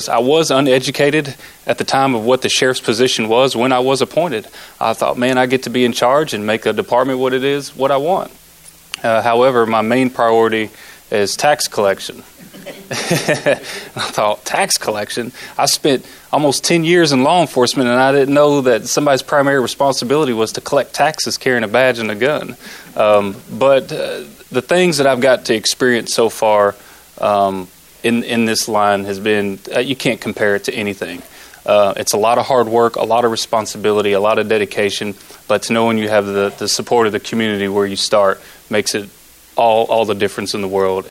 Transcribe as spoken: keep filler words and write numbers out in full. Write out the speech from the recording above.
honest, I was uneducated at the time of what the sheriff's position was when I was appointed. I thought, man, I get to be in charge and make a department what it is, what I want. Uh, however, my main priority is tax collection. I thought, tax collection? I spent almost ten years in law enforcement, and I didn't know that somebody's primary responsibility was to collect taxes carrying a badge and a gun. Um, but uh, the things that I've got to experience so far um, in, in this line has been, uh, you can't compare it to anything. Uh, it's a lot of hard work, a lot of responsibility, a lot of dedication, but to know when you have the, the support of the community where you start makes it all, all the difference in the world.